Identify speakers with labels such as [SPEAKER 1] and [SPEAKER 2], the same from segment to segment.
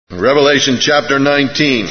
[SPEAKER 1] Revelation chapter 19.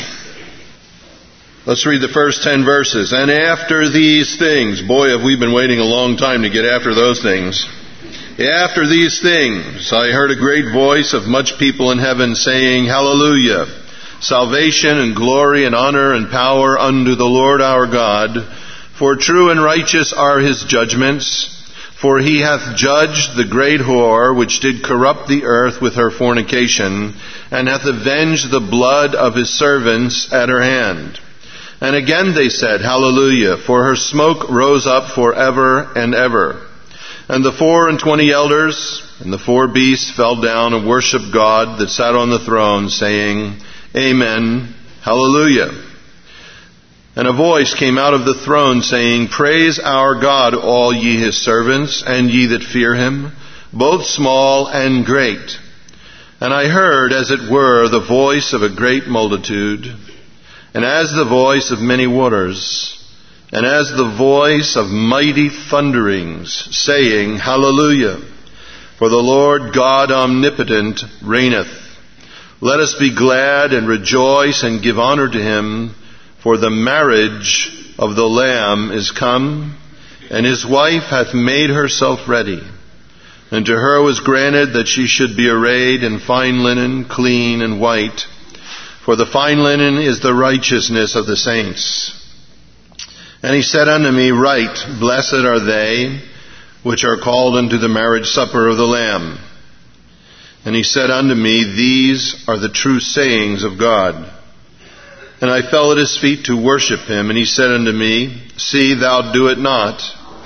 [SPEAKER 1] Let's read the first 10 verses. And after these things, boy, have we been waiting a long time to get after those things. After these things, I heard a great voice of much people in heaven saying, Hallelujah! Salvation and glory and honor and power unto the Lord our God. For true and righteous are his judgments. For he hath judged the great whore, which did corrupt the earth with her fornication, and hath avenged the blood of his servants at her hand. And again they said, Hallelujah! For her smoke rose up forever and ever. And the 24 elders and the 4 beasts fell down and worshipped God that sat on the throne, saying, Amen, Hallelujah. And a voice came out of the throne saying, Praise our God, all ye his servants, and ye that fear him, both small and great. And I heard, as it were, the voice of a great multitude, and as the voice of many waters, and as the voice of mighty thunderings, saying, Hallelujah! For the Lord God omnipotent reigneth. Let us be glad and rejoice and give honor to him, for the marriage of the Lamb is come, and his wife hath made herself ready. And to her was granted that she should be arrayed in fine linen, clean and white. For the fine linen is the righteousness of the saints. And he said unto me, Write, blessed are they which are called unto the marriage supper of the Lamb. And he said unto me, These are the true sayings of God. And I fell at his feet to worship him. And he said unto me, See, thou do it not.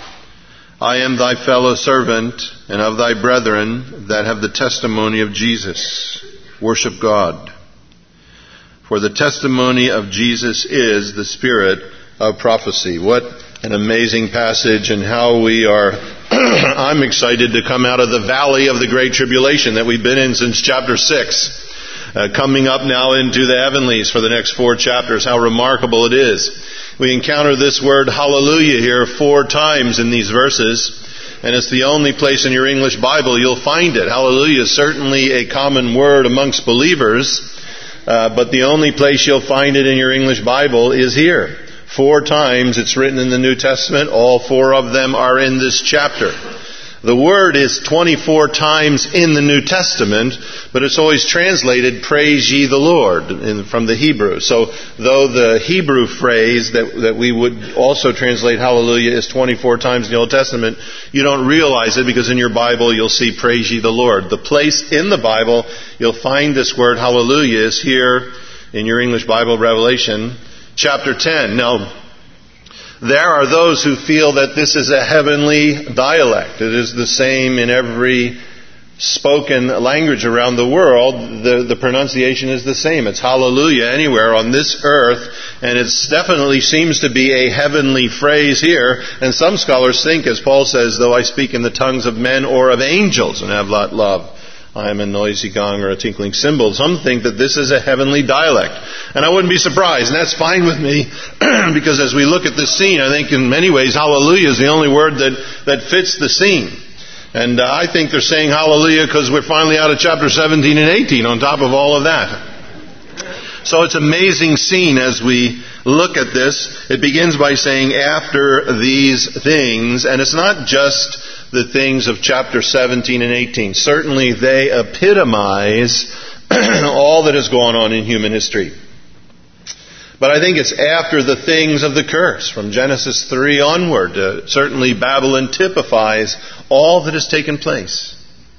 [SPEAKER 1] I am thy fellow servant and of thy brethren that have the testimony of Jesus. Worship God. For the testimony of Jesus is the spirit of prophecy. What an amazing passage, and how we are I'm excited to come out of the valley of the great tribulation that we've been in since chapter 6. Coming up now into the heavenlies for the next 4 chapters. How remarkable it is. We encounter this word hallelujah here 4 times in these verses, and it's the only place in your English Bible you'll find it. Hallelujah is certainly a common word amongst believers, but the only place you'll find it in your English Bible is here. 4 times it's written in the New Testament. All 4 of them are in this chapter. The word is 24 times in the New Testament, but it's always translated, Praise ye the Lord, from the Hebrew. So, though the Hebrew phrase that we would also translate hallelujah is 24 times in the Old Testament, you don't realize it because in your Bible you'll see Praise ye the Lord. The place in the Bible you'll find this word hallelujah is here in your English Bible, Revelation chapter 10. Now, there are those who feel that this is a heavenly dialect. It is the same in every spoken language around the world. The pronunciation is the same. It's hallelujah anywhere on this earth, and it definitely seems to be a heavenly phrase here. And some scholars think, as Paul says, though I speak in the tongues of men or of angels and have not love, I am a noisy gong or a tinkling cymbal. Some think that this is a heavenly dialect. And I wouldn't be surprised, and that's fine with me, because as we look at this scene, I think in many ways hallelujah is the only word that fits the scene. And I think they're saying hallelujah because we're finally out of chapter 17 and 18 on top of all of that. So it's an amazing scene as we look at this. It begins by saying, after these things, and it's not just the things of chapter 17 and 18. Certainly they epitomize all that has gone on in human history. But I think it's after the things of the curse, from Genesis 3 onward. Certainly Babylon typifies all that has taken place.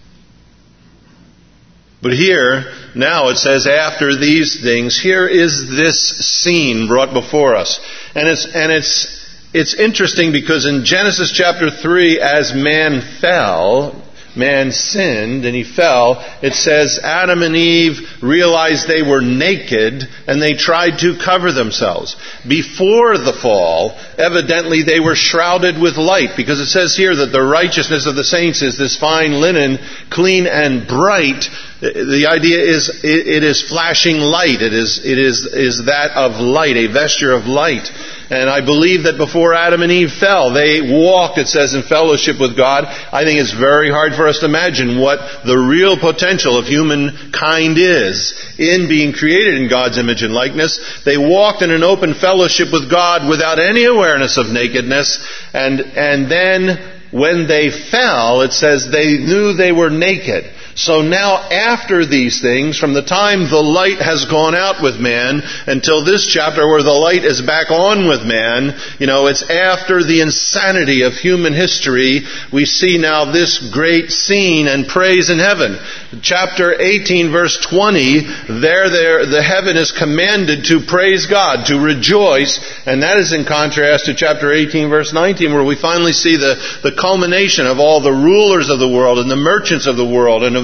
[SPEAKER 1] But here, now it says, after these things, here is this scene brought before us. And it's interesting because in Genesis chapter 3, as man fell, man sinned and he fell, it says Adam and Eve realized they were naked and they tried to cover themselves. Before the fall, evidently they were shrouded with light, because it says here that the righteousness of the saints is this fine linen, clean and bright. The idea is it is flashing light. It is that of light, a vesture of light. And I believe that before Adam and Eve fell, they walked, it says, in fellowship with God. I think it's very hard for us to imagine what the real potential of humankind is in being created in God's image and likeness. They walked in an open fellowship with God without any awareness of nakedness. And then when they fell, it says they knew they were naked. So now after these things, from the time the light has gone out with man until this chapter where the light is back on with man, it's after the insanity of human history, we see now this great scene and praise in heaven. Chapter 18 verse 20, there the heaven is commanded to praise God, to rejoice, and that is in contrast to chapter 18 verse 19 where we finally see the culmination of all the rulers of the world and the merchants of the world and of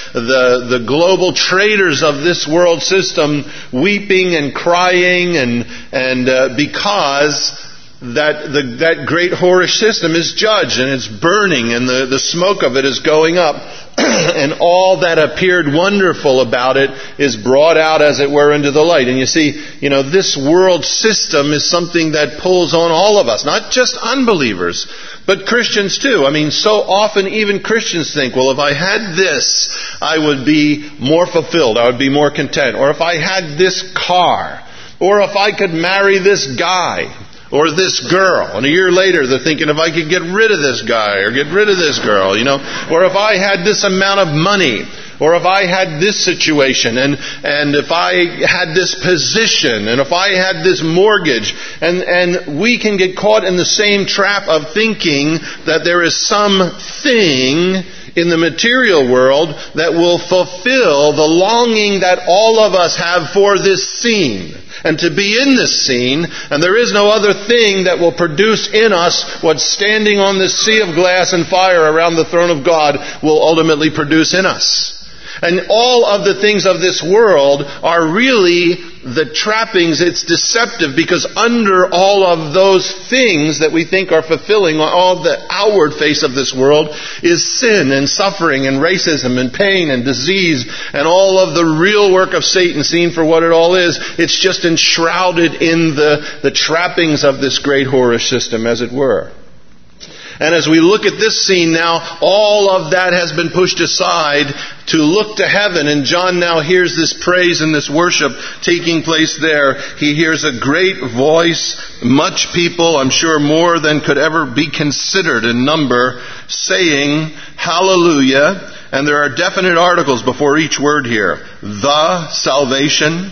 [SPEAKER 1] the global traders of this world system weeping and crying and because that great whorish system is judged and it's burning and the smoke of it is going up and all that appeared wonderful about it is brought out, as it were, into the light. And you see, this world system is something that pulls on all of us, not just unbelievers, but Christians too. So often even Christians think, well, if I had this, I would be more fulfilled, I would be more content. Or if I had this car, or if I could marry this guy, or this girl. And a year later, they're thinking if I could get rid of this guy or get rid of this girl, or if I had this amount of money, or if I had this situation, and if I had this position, and if I had this mortgage. And we can get caught in the same trap of thinking that there is something in the material world that will fulfill the longing that all of us have for this scene. And to be in this scene, and there is no other thing that will produce in us what standing on this sea of glass and fire around the throne of God will ultimately produce in us. And all of the things of this world are really the trappings. It's deceptive because under all of those things that we think are fulfilling, all the outward face of this world is sin and suffering and racism and pain and disease and all of the real work of Satan seen for what it all is. It's just enshrouded in the trappings of this great whorish system, as it were. And as we look at this scene now, all of that has been pushed aside to look to heaven. And John now hears this praise and this worship taking place there. He hears a great voice, much people, I'm sure more than could ever be considered in number, saying, Hallelujah. And there are definite articles before each word here. The salvation,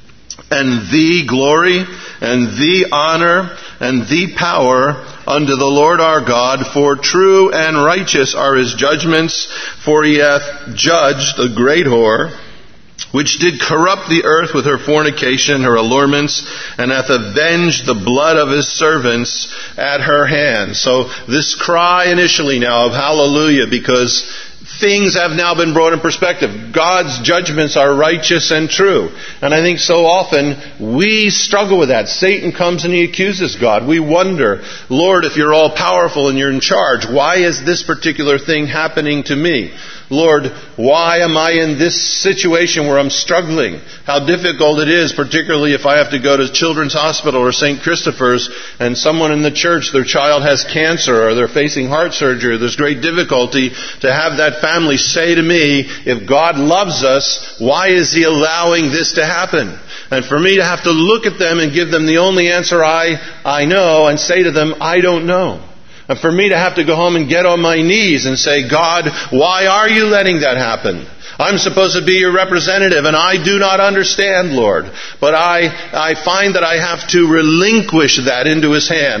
[SPEAKER 1] and the glory, and the honor, and the power unto the Lord our God, for true and righteous are his judgments, for he hath judged the great whore, which did corrupt the earth with her fornication, her allurements, and hath avenged the blood of his servants at her hand. So this cry initially now of hallelujah, because things have now been brought in perspective. God's judgments are righteous and true. And I think so often we struggle with that. Satan comes and he accuses God. We wonder, Lord, if you're all powerful and you're in charge, why is this particular thing happening to me? Lord, why am I in this situation where I'm struggling? How difficult it is, particularly if I have to go to Children's Hospital or St. Christopher's and someone in the church, their child has cancer or they're facing heart surgery. There's great difficulty to have that family say to me, if God loves us, why is he allowing this to happen? And for me to have to look at them and give them the only answer I know and say to them, I don't know. And for me to have to go home and get on my knees and say, God, why are you letting that happen? I'm supposed to be your representative and I do not understand, Lord. But I find that I have to relinquish that into his hand.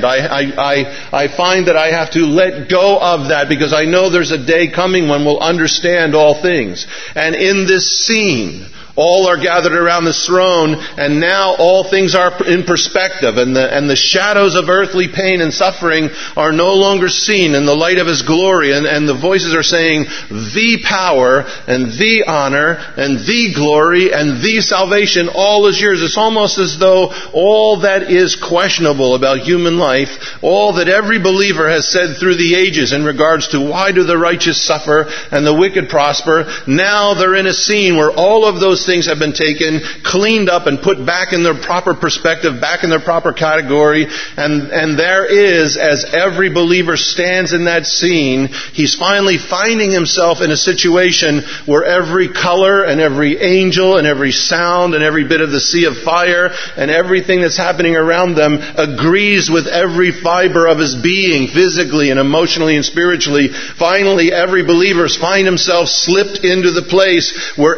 [SPEAKER 1] I find that I have to let go of that because I know there's a day coming when we'll understand all things. And in this scene, all are gathered around this throne, and now all things are in perspective, and the shadows of earthly pain and suffering are no longer seen in the light of his glory, and the voices are saying, the power, and the honor, and the glory, and the salvation, all is yours. It's almost as though all that is questionable about human life, all that every believer has said through the ages in regards to why do the righteous suffer and the wicked prosper, now they're in a scene where all of those things have been taken, cleaned up, and put back in their proper perspective, back in their proper category. And there is, as every believer stands in that scene, he's finally finding himself in a situation where every color and every angel and every sound and every bit of the sea of fire and everything that's happening around them agrees with every fiber of his being, physically and emotionally and spiritually. Finally, every believer finds himself slipped into the place where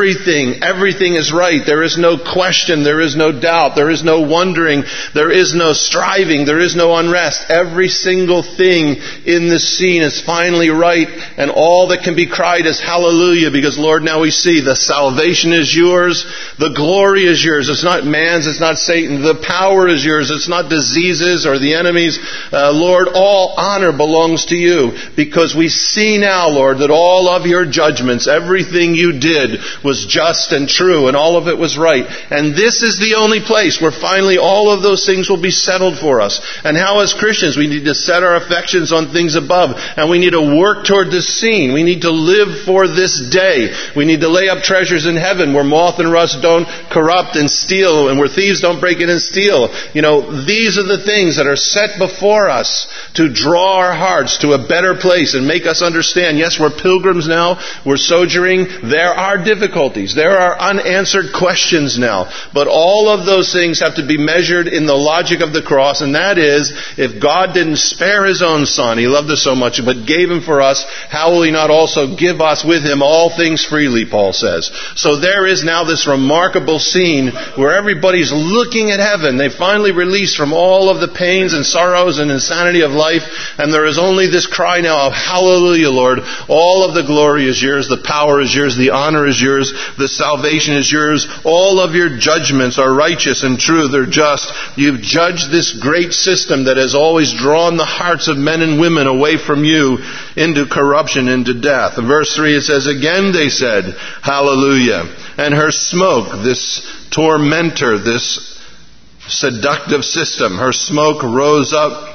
[SPEAKER 1] everything is right. There is no question, there is no doubt, there is no wondering, there is no striving, there is no unrest. Every single thing in this scene is finally right, and all that can be cried is hallelujah, because Lord, now we see the salvation is yours, the glory is yours. It's not man's, it's not Satan. The power is yours. It's not diseases or the enemies. Lord, all honor belongs to you, because we see now, Lord, that all of your judgments, everything you did was just and true, and all of it was right. And this is the only place where finally all of those things will be settled for us. And how as Christians we need to set our affections on things above, and we need to work toward this scene. We need to live for this day. We need to lay up treasures in heaven where moth and rust don't corrupt and steal, and where thieves don't break in and steal. These are the things that are set before us to draw our hearts to a better place and make us understand, yes, we're pilgrims now, we're sojourning, there are difficulties, there are unanswered questions now, but all of those things have to be measured in the logic of the cross, and that is, if God didn't spare His own Son, He loved us so much, but gave Him for us, how will He not also give us with Him all things freely, Paul says. So there is now this remarkable scene where everybody's looking at heaven. They finally released from all of the pains and sorrows and insanity of life, and there is only this cry now of hallelujah, Lord. All of the glory is yours, the power is yours, the honor is yours, the salvation is yours. All of your judgments are righteous and true, they're just. You've judged this great system that has always drawn the hearts of men and women away from you into corruption, into death. In verse 3 it says, again they said, hallelujah. And her smoke, this tormentor, this seductive system, her smoke rose up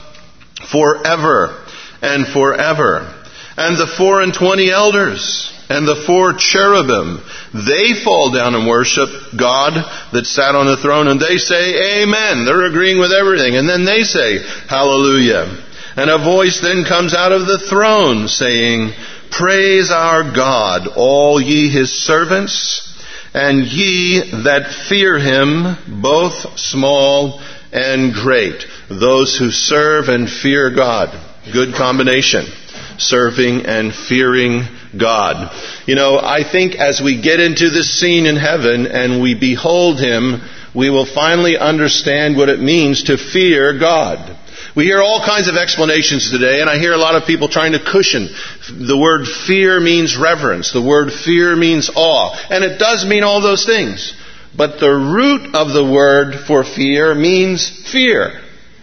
[SPEAKER 1] forever and forever. And the 24 elders and the 4 cherubim, they fall down and worship God that sat on the throne, and they say, amen. They're agreeing with everything. And then they say, hallelujah. And a voice then comes out of the throne saying, praise our God, all ye His servants, and ye that fear Him, both small and great. Those who serve and fear God. Good combination. Serving and fearing God. I think as we get into this scene in heaven and we behold Him, we will finally understand what it means to fear God. We hear all kinds of explanations today, and I hear a lot of people trying to cushion. The word fear means reverence. The word fear means awe. And it does mean all those things. But the root of the word for fear means fear.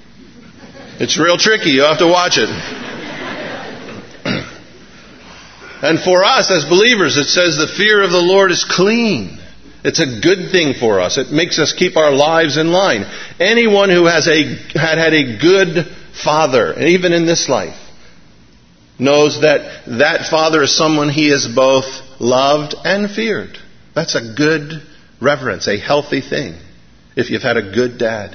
[SPEAKER 1] It's real tricky. You have to watch it. And for us as believers, it says the fear of the Lord is clean. It's a good thing for us. It makes us keep our lives in line. Anyone who has had a good father, and even in this life, knows that that father is someone he has both loved and feared. That's a good reverence, a healthy thing, if you've had a good dad.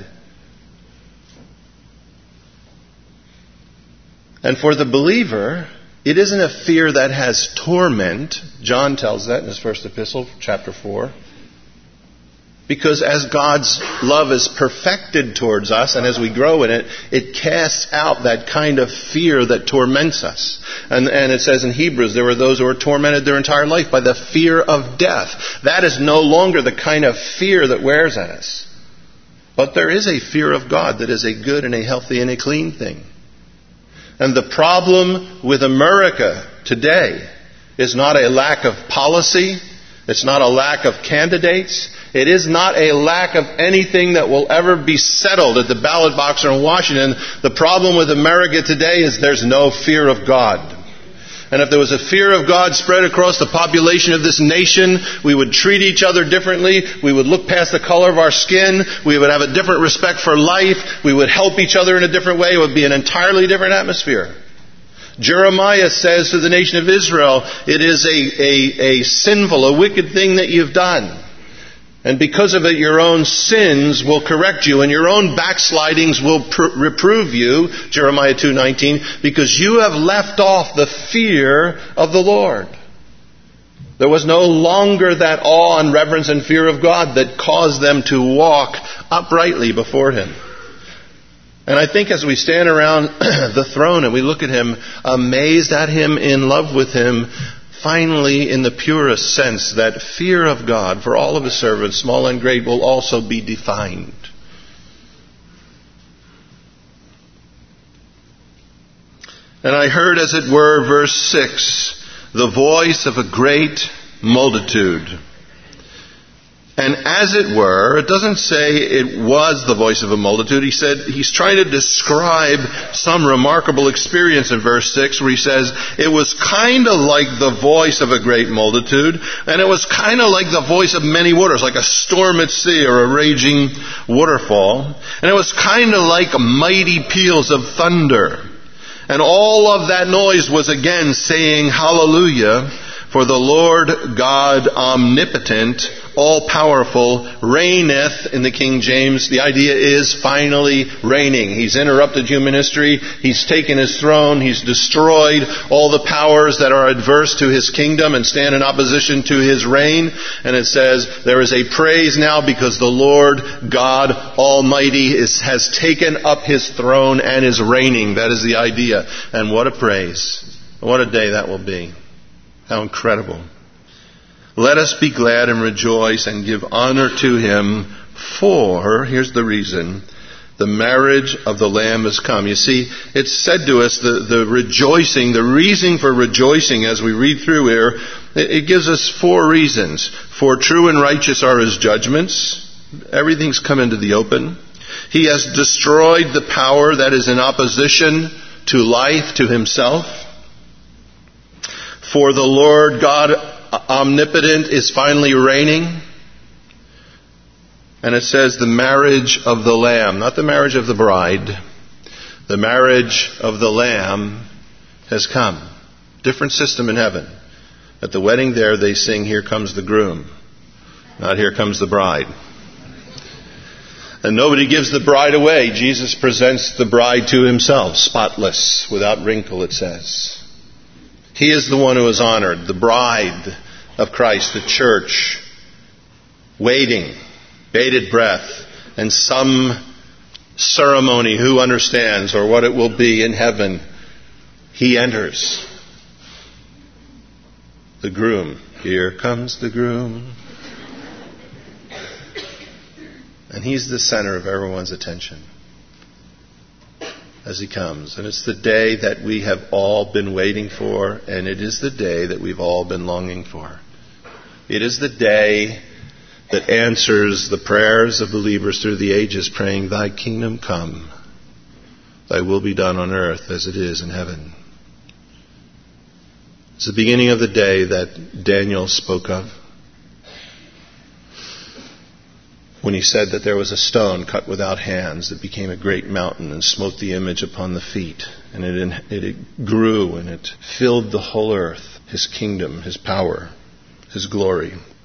[SPEAKER 1] And for the believer, it isn't a fear that has torment. John tells that in his first epistle, chapter 4. Because as God's love is perfected towards us, and as we grow in it, it casts out that kind of fear that torments us. And it says in Hebrews, there were those who were tormented their entire life by the fear of death. That is no longer the kind of fear that wears at us. But there is a fear of God that is a good and a healthy and a clean thing. And the problem with America today is not a lack of policy. It's not a lack of candidates. It is not a lack of anything that will ever be settled at the ballot box or in Washington. The problem with America today is there's no fear of God. And if there was a fear of God spread across the population of this nation, we would treat each other differently. We would look past the color of our skin. We would have a different respect for life. We would help each other in a different way. It would be an entirely different atmosphere. Jeremiah says to the nation of Israel, it is a sinful, a wicked thing that you've done. And because of it, your own sins will correct you, and your own backslidings will reprove you, Jeremiah 2:19, because you have left off the fear of the Lord. There was no longer that awe and reverence and fear of God that caused them to walk uprightly before Him. And I think as we stand around the throne and we look at Him, amazed at Him, in love with Him, finally, in the purest sense, that fear of God for all of His servants, small and great, will also be defined. And I heard, as it were, verse 6, the voice of a great multitude. And as it were, it doesn't say it was the voice of a multitude. He said he's trying to describe some remarkable experience in verse 6 where he says it was kind of like the voice of a great multitude, and it was kind of like the voice of many waters, like a storm at sea or a raging waterfall. And it was kind of like mighty peals of thunder. And all of that noise was again saying, Hallelujah, for the Lord God omnipotent, all-powerful, reigneth, in the King James. The idea is finally reigning. He's interrupted human history. He's taken His throne. He's destroyed all the powers that are adverse to His kingdom and stand in opposition to His reign. And it says, there is a praise now because the Lord God Almighty has taken up His throne and is reigning. That is the idea. And what a praise. What a day that will be. How incredible. Let us be glad and rejoice and give honor to Him, for, here's the reason, the marriage of the Lamb has come. You see, it's said to us, the rejoicing, the reason for rejoicing as we read through here, it gives us 4 reasons. For true and righteous are His judgments. Everything's come into the open. He has destroyed the power that is in opposition to life, to Himself. For the Lord God omnipotent is finally reigning. And it says the marriage of the Lamb, not the marriage of the bride. The marriage of the Lamb has come. Different system in heaven. At the wedding there they sing, Here Comes the Groom. Not Here Comes the Bride. And nobody gives the bride away. Jesus presents the bride to Himself, spotless, without wrinkle, it says. He is the one who is honored, the bride of Christ, the church, waiting, bated breath, and some ceremony, who understands, or what it will be in heaven. He enters. The groom. Here comes the groom. And He's the center of everyone's attention as He comes. And it's the day that we have all been waiting for, and it is the day that we've all been longing for. It is the day that answers the prayers of believers through the ages, praying, Thy kingdom come, Thy will be done on earth as it is in heaven. It's the beginning of the day that Daniel spoke of, when he said that there was a stone cut without hands that became a great mountain and smote the image upon the feet. And it grew and it filled the whole earth, His kingdom, His power, His glory.